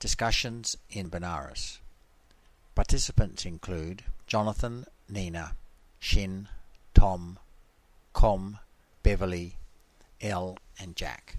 Discussions in Benares. Participants include Jonathan, Nina, Shin, Tom, Com, Beverly, Elle, and Jack.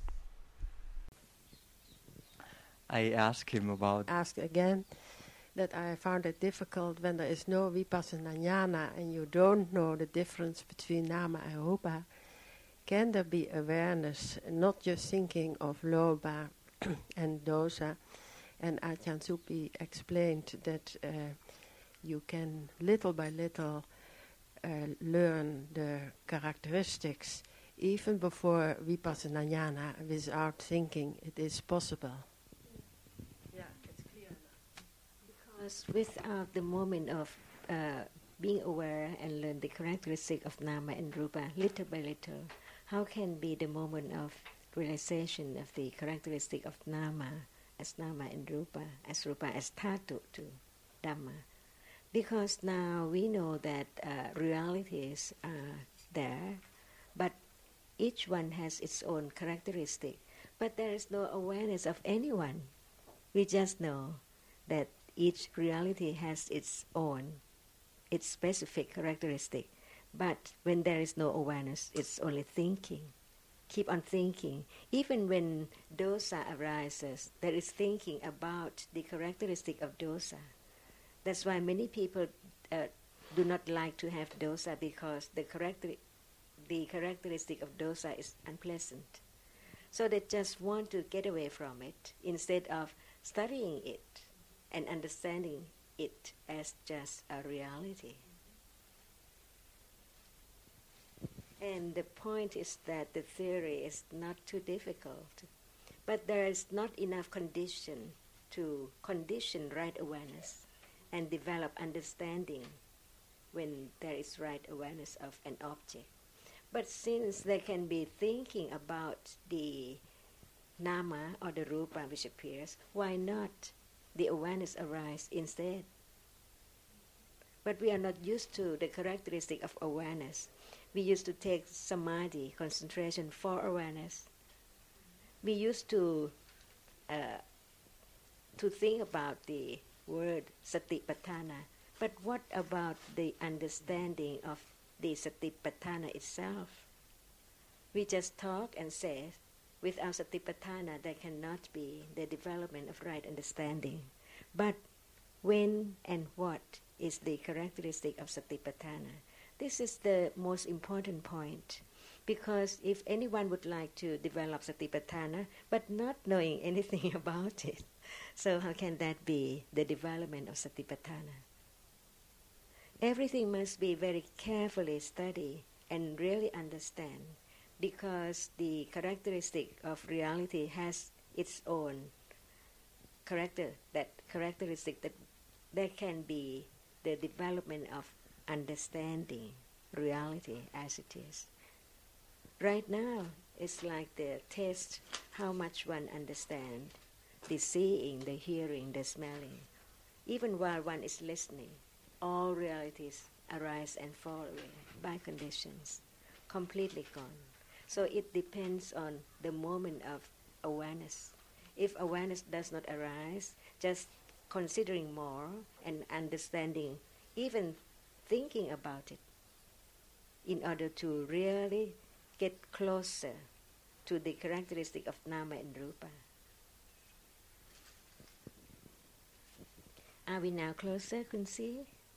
I asked him about... Ask again that I found it difficult when there is no vipassana jnana and you don't know the difference between nama and rupa. Can there be awareness, not just thinking of lobha and dosa? And Ajahn Supi explained that you can little by little learn the characteristics even before vipassana jnana without thinking it is possible. Yeah, it's clear now. Because without the moment of being aware and learn the characteristic of nama and rupa little by little, how can be the moment of realization of the characteristic of nama as nama and rupa as dhatu to dhamma? Because now we know that realities are there, but each one has its own characteristic. But there is no awareness of anyone. We just know that each reality has its own, its specific characteristic. But when there is no awareness, it's only thinking. Keep on thinking. Even when dosa arises, there is thinking about the characteristic of dosa. That's why many people do not like to have dosa, because the characteristic of dosa is unpleasant. So they just want to get away from it instead of studying it and understanding it as just a reality. And the point is that the theory is not too difficult, but there is not enough condition to condition right awareness and develop understanding when there is right awareness of an object. But since they can be thinking about the nama or the rupa which appears, why not the awareness arise instead? But we are not used to the characteristic of awareness. We used to take samadhi, concentration, for awareness. We used to think about the word satipatthana. But what about the understanding of the satipatthana itself? We just talk and say, without satipatthana there cannot be the development of right understanding. But when and what is the characteristic of satipatthana? This is the most important point, because if anyone would like to develop satipatthana but not knowing anything about it, so how can that be the development of satipatthana? Everything must be very carefully studied and really understand, because the characteristic of reality has its own characteristic that there can be the development of understanding reality as it is. Right now, it's like the test how much one understands the seeing, the hearing, the smelling. Even while one is listening, all realities arise and fall away by conditions, completely gone. So it depends on the moment of awareness. If awareness does not arise, just considering more and understanding, even thinking about it, in order to really get closer to the characteristic of nama and rupa. Are we now closer, Kunsi?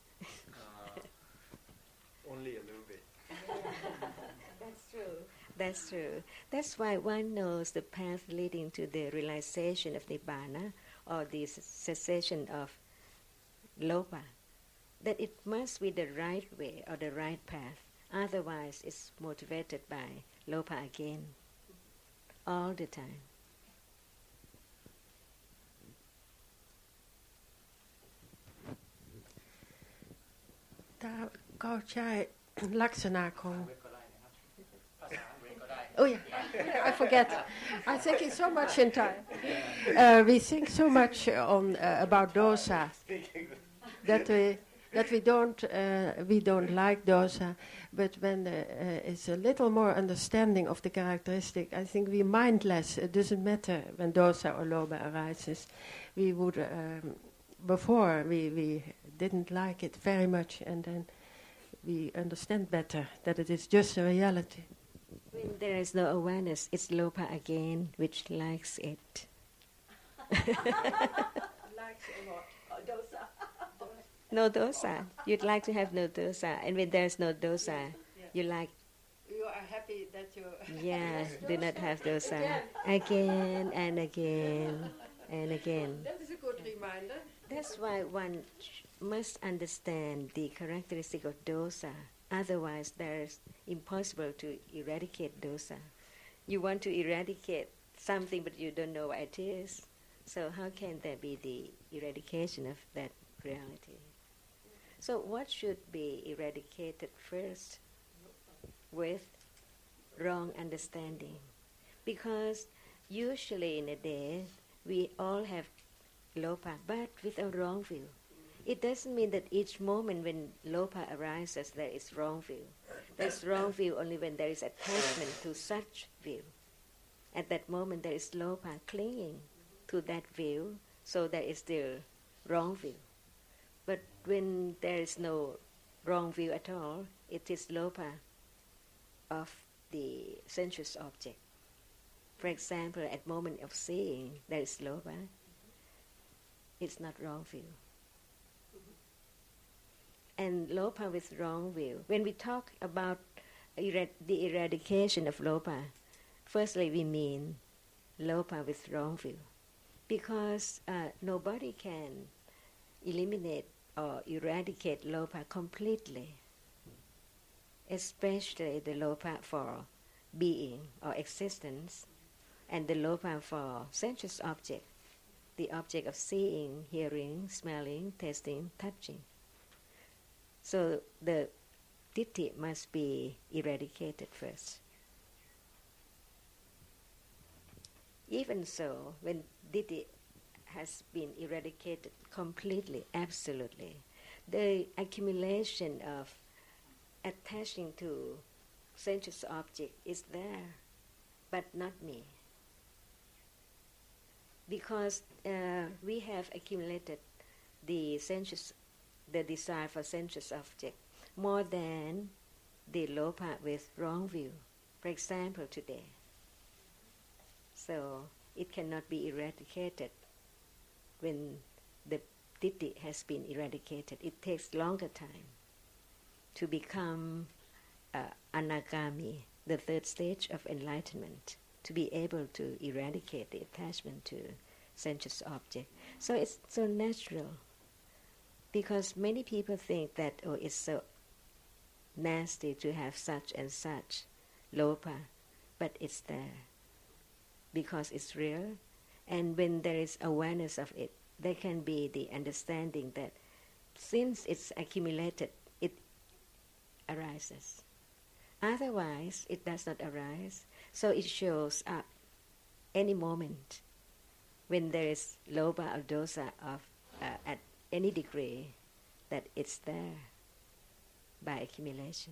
Only a little bit. That's true. That's true. That's why one knows the path leading to the realization of Nibbana, or the cessation of lobha, that it must be the right way or the right path. Otherwise, it's motivated by lobha again, all the time. ถ้าเข้าใจลักษณะของ Oh yeah, I forget. I'm thinking so much in Thai. We think so much on about dosa that we that we don't like dosa, but when there is a little more understanding of the characteristic, I think we mind less. It doesn't matter when dosa or loba arises. We would before we didn't like it very much, and then we understand better that it is just a reality. When there is no awareness, it's lopa again which likes it. Likes a lot. Dosa. No dosa. You'd like to have no dosa, and when there's no dosa, you like. You are happy that you. Yeah, do not have dosa again and again and again. That is a good reminder. That's why one must understand the characteristic of dosa. Otherwise, there's impossible to eradicate dosa. You want to eradicate something, but you don't know what it is. So how can there be the eradication of that reality? So what should be eradicated first? With wrong understanding. Because usually in a day, we all have lopa, but with a wrong view. It doesn't mean that each moment when lopa arises, there is wrong view. There's wrong view only when there is attachment to such view. At that moment, there is lopa clinging to that view, so there is still wrong view. But when there is no wrong view at all, it is lopa of the sensuous object. For example, at moment of seeing, there is lopa. It's not wrong view. And lopa with wrong view. When we talk about the eradication of lopa, firstly we mean lopa with wrong view. Because nobody can eliminate or eradicate lopa completely, especially the lopa for being or existence, and the lopa for sensuous object, the object of seeing, hearing, smelling, tasting, touching. So the ditthi must be eradicated first. Even so, when ditthi has been eradicated completely, absolutely, the accumulation of attaching to sensuous object is there, but not me. Because we have accumulated the desire for sensuous object more than the lopa with wrong view. For example, today. So it cannot be eradicated when the ditthi has been eradicated. It takes longer time to become anagami, the third stage of enlightenment, to be able to eradicate the attachment to sensuous object. So it's so natural, because many people think that, oh, it's so nasty to have such and such lopa, but it's there because it's real. And when there is awareness of it, there can be the understanding that since it's accumulated, it arises. Otherwise, it does not arise. So it shows up any moment when there is lopa or dosa of at any degree, that it's there by accumulation.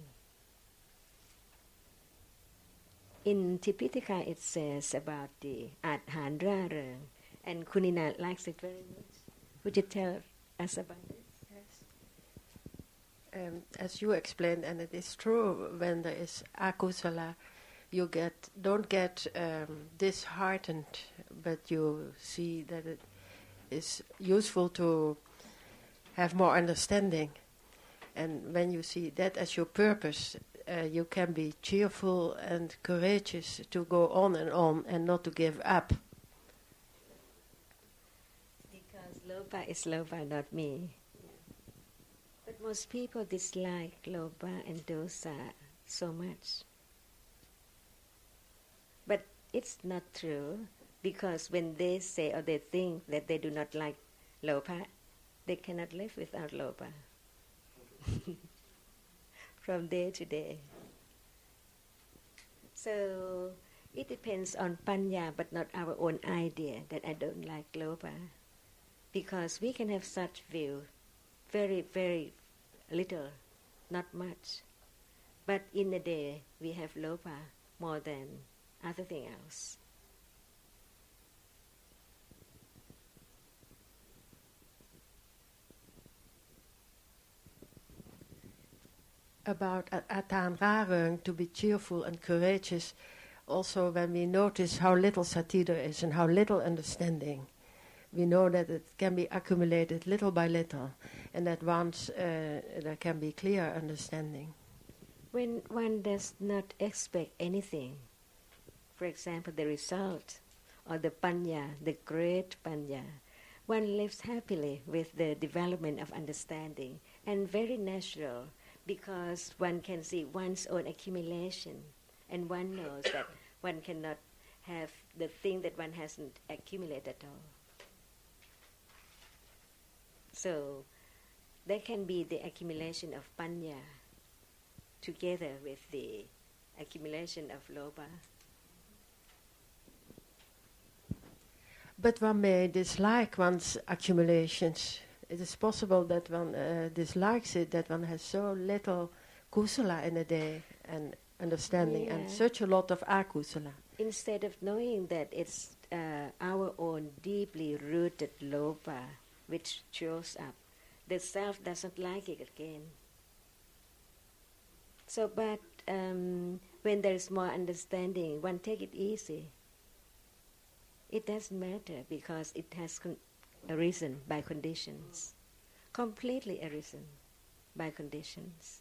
In Tipitaka it says about the Adhan Rareng, and Kunina likes it very much. Would you tell us about it? Yes. As you explained, and it is true, when there is akusala, you don't get disheartened, but you see that it is useful to have more understanding. And when you see that as your purpose, you can be cheerful and courageous to go on and not to give up. Because lopa is lopa, not me. But most people dislike lopa and dosa so much. But it's not true, because when they say or they think that they do not like lopa, they cannot live without lopa. From day to day. So it depends on panya, but not our own idea that I don't like lopa. Because we can have such view very, very little, not much. But in a day, we have lopa more than other thing else. About Atan Rarung, to be cheerful and courageous, also when we notice how little sati there is and how little understanding, we know that it can be accumulated little by little, and that once there can be clear understanding. When one does not expect anything, for example, the result or the panya, the great panya, one lives happily with the development of understanding, and very natural, because one can see one's own accumulation, and one knows that one cannot have the thing that one hasn't accumulated at all. So there can be the accumulation of panya together with the accumulation of loba. But one may dislike one's accumulations. It is possible that one dislikes it, that one has so little kusala in a day and understanding, and such a lot of akusala. Instead of knowing that it's our own deeply rooted loba which shows up, the self doesn't like it again. So, but when there is more understanding, one take it easy. It doesn't matter because it has arisen by conditions, completely arisen by conditions.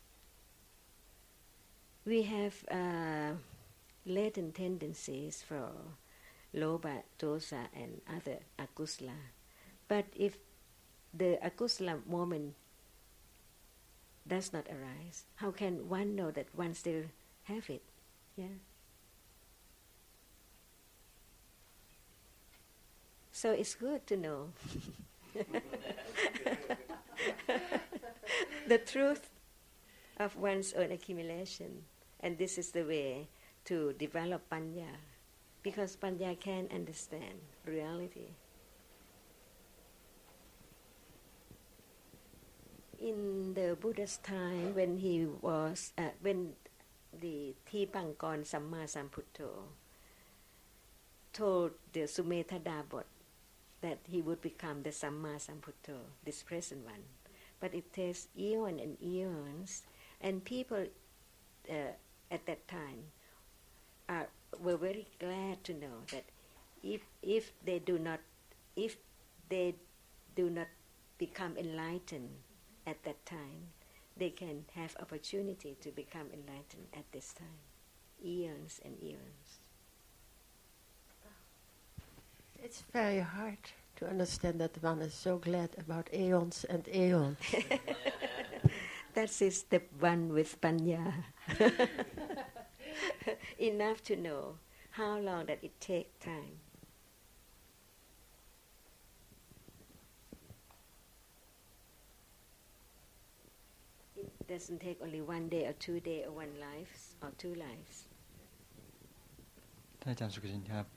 We have latent tendencies for loba, dosa, and other akusala. But if the akusala moment does not arise, how can one know that one still have it? Yeah. So it's good to know the truth of one's own accumulation, and this is the way to develop panya, because panya can understand reality. In the Buddha's time, when he was, when the Thipankon Samma Sambuddho told the Sumedha Dabot that he would become the Samma Sambuddho, this present one. But it takes eons and eons, and people at that time were very glad to know that if they do not become enlightened at that time, they can have opportunity to become enlightened at this time, eons and eons. It's very hard to understand that one is so glad about aeons and aeons. That is step one with panya. Enough to know how long that it takes time. It doesn't take only 1 day or 2 days or 1 life or 2 lives. ท่านอาจารย์สุขชินครับ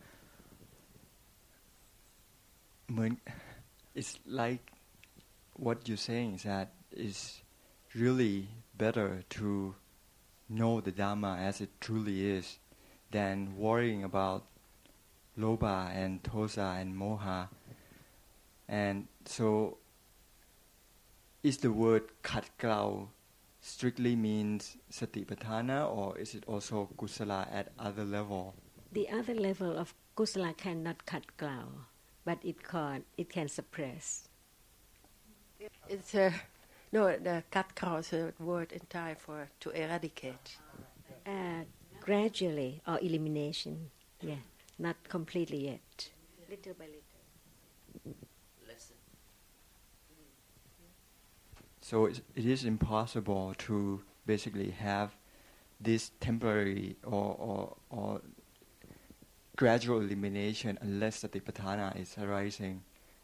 เหมือน it's like what you're saying is that it's really better to know the Dhamma as it truly is than worrying about loba and tosa and moha. And so is the word khat klau strictly means satipatthana, or is it also kusala at other level? The other level of kusala cannot cut klau, but it can suppress. It's no, the katkau is a word in Thai for to eradicate. Gradually, or elimination, yeah, not completely yet. Little by little. So it is impossible to basically have this temporary or gradual elimination unless satipatthana is arising.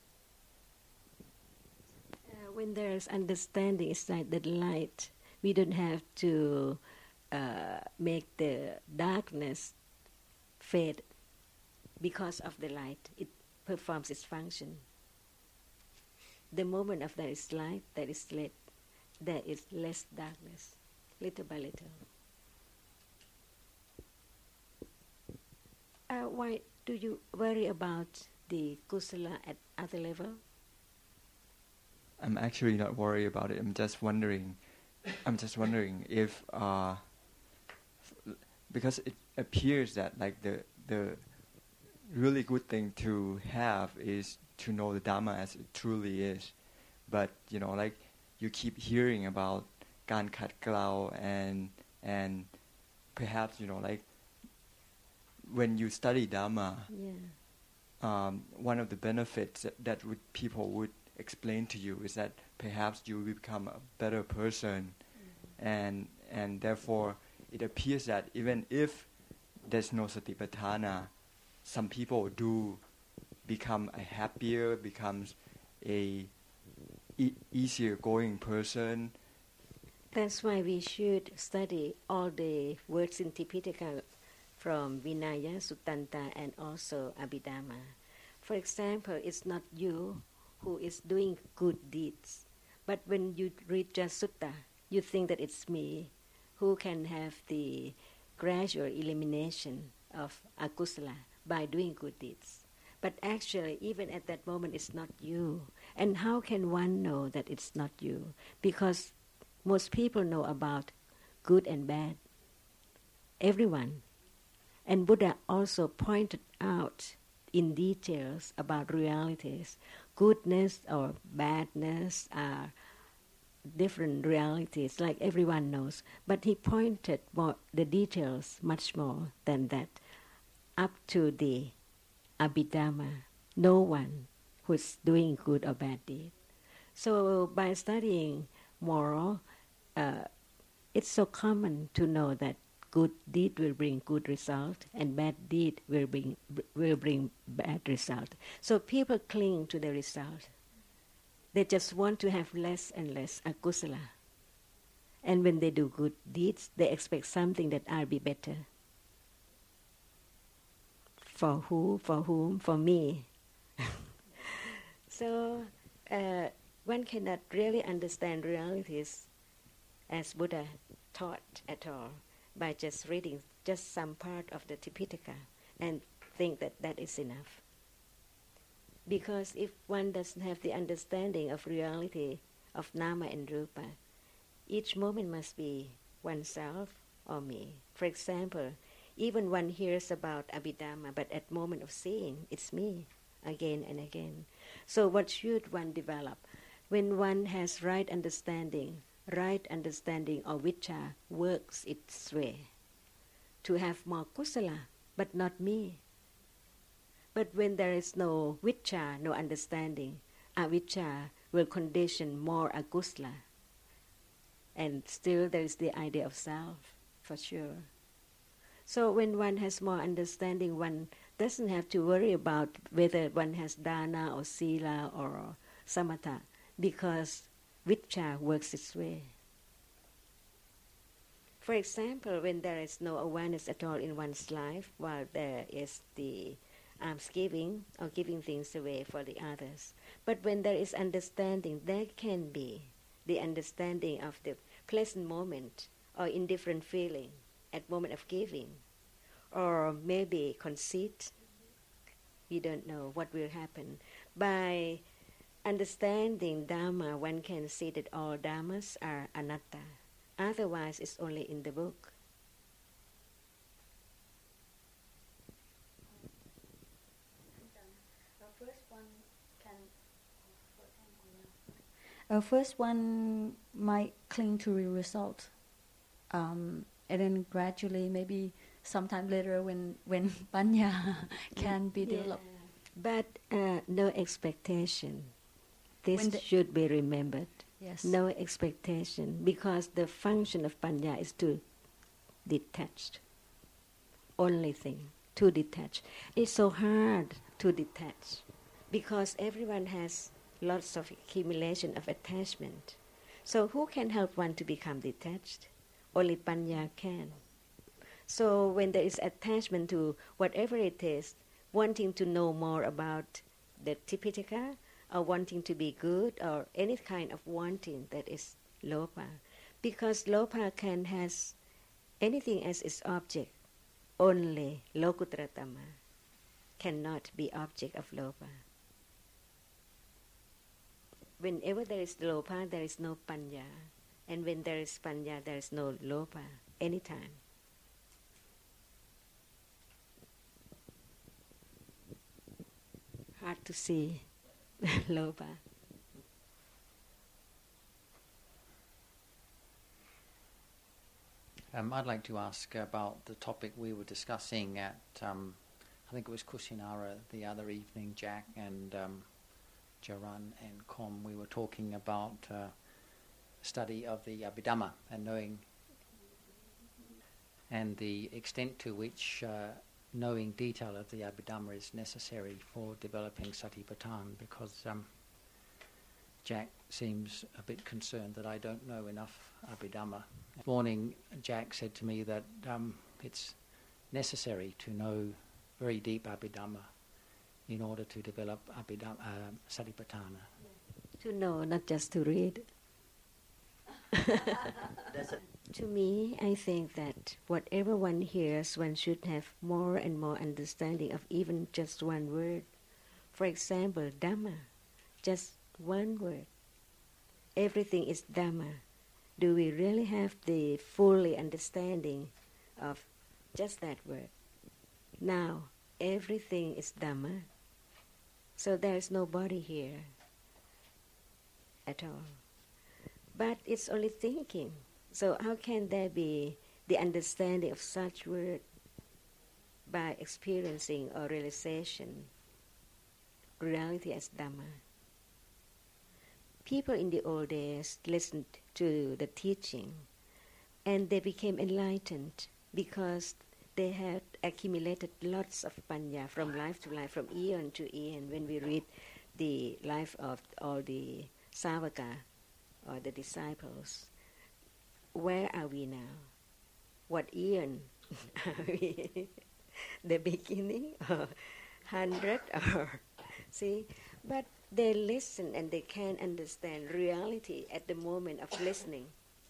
When there is understanding, it's like the light. We don't have to make the darkness fade because of the light. It performs its function. The moment of there is light, there is lit. there is less darkness, little by little. Why do you worry about the kusala at other level? I'm actually not worried about it. I'm just wondering if because it appears that like the really good thing to have is to know the Dhamma as it truly is. But like you keep hearing about การขัดเกลา and perhaps like when you study Dhamma, one of the benefits that people would explain to you is that perhaps you will become a better person, and therefore it appears that even if there's no satipatthana, some people do become a happier, becomes a easier going person. That's why we should study all the words in Tipitaka from Vinaya, Suttanta, and also Abhidhamma. For example, it's not you who is doing good deeds, but when you read just Sutta, you think that it's me who can have the gradual elimination of akusala by doing good deeds. But actually, even at that moment, it's not you. And how can one know that it's not you? Because most people know about good and bad. Everyone. And Buddha also pointed out in details about realities. Goodness or badness are different realities, like everyone knows. But he pointed more the details much more than that. Up to the Abhidhamma, no one who's doing good or bad deed. So by studying moral, it's so common to know that good deed will bring good result and bad deed will bring bad result. So people cling to the result. They just want to have less and less akusala. And when they do good deeds, they expect something that will be better. For who? For whom? For me. So one cannot really understand realities as Buddha taught at all by just reading just some part of the Tipitaka and think that that is enough. Because if one doesn't have the understanding of reality of Nama and Rupa, each moment must be oneself or me. For example, even one hears about Abhidhamma, but at moment of seeing, it's me again and again. So what should one develop? When one has right understanding or vicca works its way to have more kusala, but not me. But when there is no vicca, no understanding, avicca will condition more akusala. And still there is the idea of self, for sure. So when one has more understanding, one doesn't have to worry about whether one has dana or sila or samatha, because vicca works its way. For example, when there is no awareness at all in one's life, while there is the alms giving or giving things away for the others. But when there is understanding, there can be the understanding of the pleasant moment or indifferent feeling at moment of giving, or maybe conceit. We don't know what will happen. By understanding Dhamma, one can see that all Dhammas are anatta. Otherwise, it's only in the book. First one might cling to the result, and then gradually, maybe sometime later, when panya can be developed. But no expectation. This should be remembered. Yes. No expectation, because the function of panya is to detach. Only thing, to detach. It's so hard to detach, because everyone has lots of accumulation of attachment. So who can help one to become detached? Only panya can. So when there is attachment to whatever it is, wanting to know more about the Tipitaka, or wanting to be good, or any kind of wanting that is lopa, because lopa can has anything as its object. Only Lokuttara Dhamma cannot be object of lopa. Whenever there is lopa, there is no panya, and when there is panya, there is no lopa anytime. Hard to see lopa. I'd like to ask about the topic we were discussing at, I think it was Kusinara the other evening, Jack and Jaran and Kom. We were talking about study of the Abhidhamma and knowing, and the extent to which knowing detail of the Abhidhamma is necessary for developing Satipatthana, because Jack seems a bit concerned that I don't know enough Abhidhamma. This morning, Jack said to me that it's necessary to know very deep Abhidhamma in order to develop Satipatthana. To know, not just to read. To me, I think that whatever one hears, one should have more and more understanding of even just one word. For example, Dhamma, just one word. Everything is Dhamma. Do we really have the fully understanding of just that word? Now, everything is Dhamma, so there is no body here at all. But it's only thinking. So how can there be the understanding of such word by experiencing or realization reality as Dhamma? People in the old days listened to the teaching and they became enlightened because they had accumulated lots of panya from life to life, from eon to eon. When we read the life of all the Savaka or the disciples, where are we now? What eon are we? The beginning or 100 or see? But they listen and they can understand reality at the moment of listening.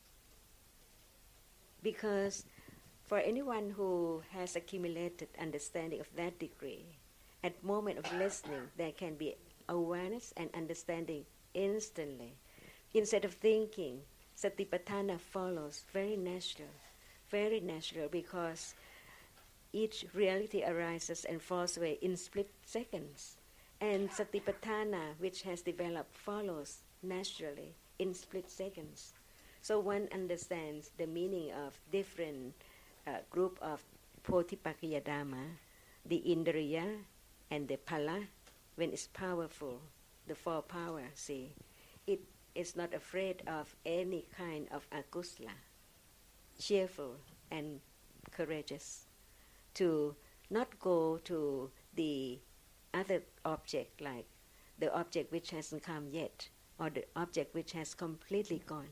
Because for anyone who has accumulated understanding of that degree, at moment of listening, there can be awareness and understanding instantly. Instead of thinking, Satipatthana follows very natural, because each reality arises and falls away in split seconds. And Satipatthana, which has developed, follows naturally in split seconds. So one understands the meaning of different group of Pothipakkhaya Dhamma, the Indriya and the Phala, when it's powerful, the four power, see, it is not afraid of any kind of akusala, cheerful and courageous, to not go to the other object, like the object which hasn't come yet, or the object which has completely gone.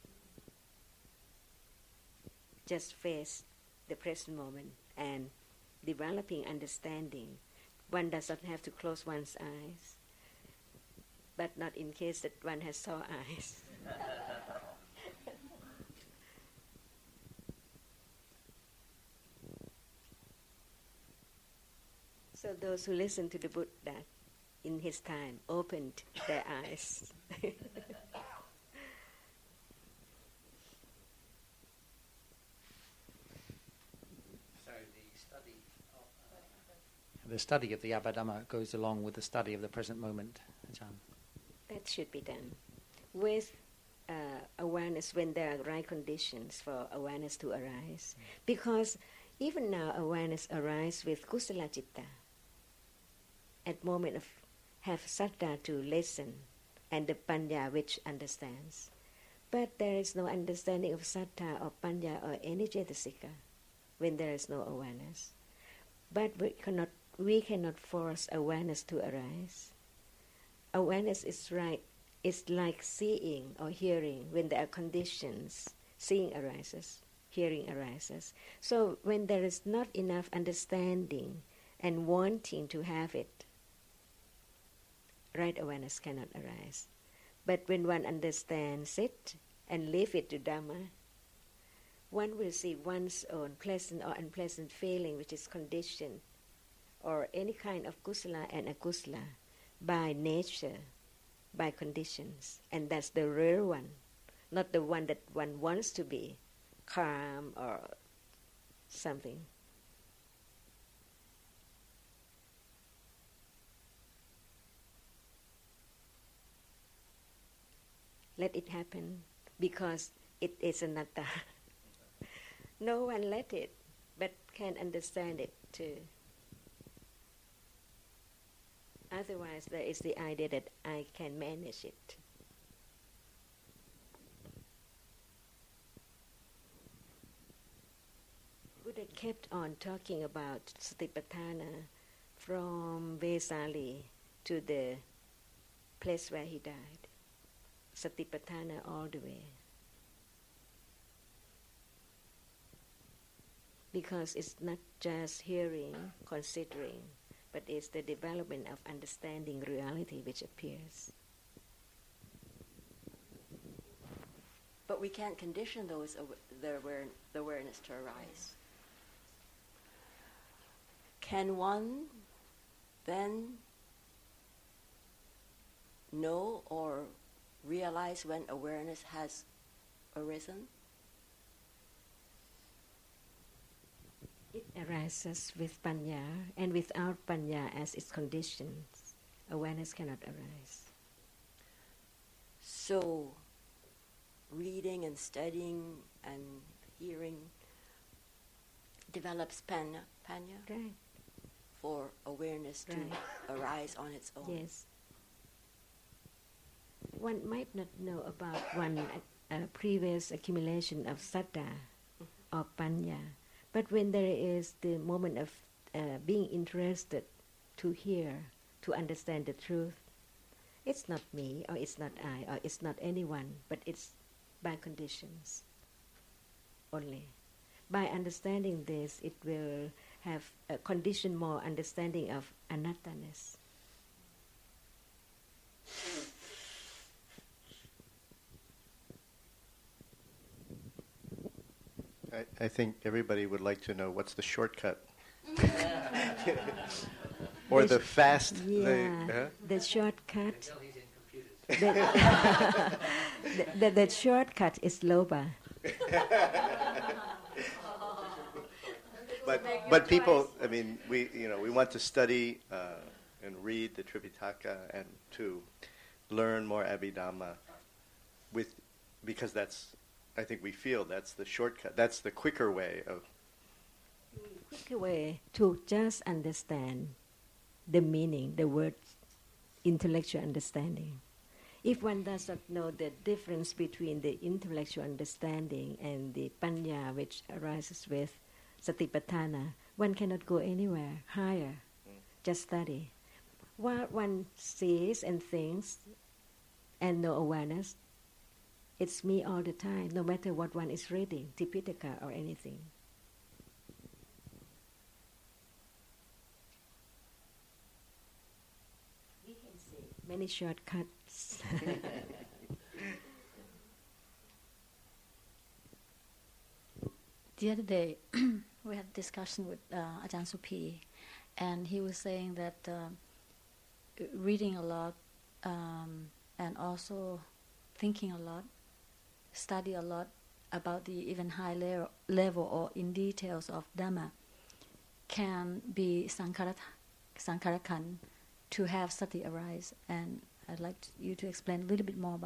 Just face the present moment and developing understanding. One does not have to close one's eyes, but not in case that one has sore eyes. So those who listened to the Buddha in his time opened their eyes. So the study of the Abhidhamma goes along with the study of the present moment, Ajahn. That should be done with awareness when there are right conditions for awareness to arise. Because even now awareness arises with kusala citta. At moment of have saddha to listen and the panya which understands. But there is no understanding of saddha or panya or any cetasika when there is no awareness. But we cannot force awareness to arise. Awareness is like seeing or hearing. When there are conditions, seeing arises, hearing arises. So when there is not enough understanding and wanting to have it, right awareness cannot arise. But when one understands it and leave it to Dhamma, one will see one's own pleasant or unpleasant feeling, which is conditioned, or any kind of kusala and akusala, by nature, by conditions. And that's the real one, not the one that one wants to be, calm or something. Let it happen, because it is anatta. No one let it, but can understand it too. Otherwise, there is the idea that I can manage it. Buddha kept on talking about Satipatthana from Vesali to the place where he died. Satipatthana all the way. Because it's not just hearing, considering, but it's the development of understanding reality which appears. But we can't condition the awareness to arise. Can one then know or realize when awareness has arisen? It arises with panya, and without panya as its conditions, awareness cannot arise. So, reading and studying and hearing develops panya Right. for awareness Right. to arise on its own. Yes. One might not know about one previous accumulation of saddha or panya, but when there is the moment of being interested to hear, to understand the truth, it's not me, or it's not I, or it's not anyone, but it's by conditions only. By understanding this, it will have a condition more understanding of anatta-ness. I think everybody would like to know what's the shortcut. Or the fast. The shortcut. The shortcut is loba. But people, I mean, we want to study and read the Tripitaka and to learn more Abhidhamma because that's, I think we feel that's the shortcut. That's the quicker way of. Quicker way to just understand the meaning, the words, intellectual understanding. If one does not know the difference between the intellectual understanding and the panya which arises with satipatthana, one cannot go anywhere higher. Just study. What one sees and thinks and no awareness, it's me all the time, no matter what one is reading, Tipitaka or anything. We can see many shortcuts. The other day, we had a discussion with Ajahn Supi, and he was saying that reading a lot and also thinking a lot, study a lot about the even high level or in details of Dhamma can be Sankarakan to have sati arise. And I'd like you to explain a little bit more about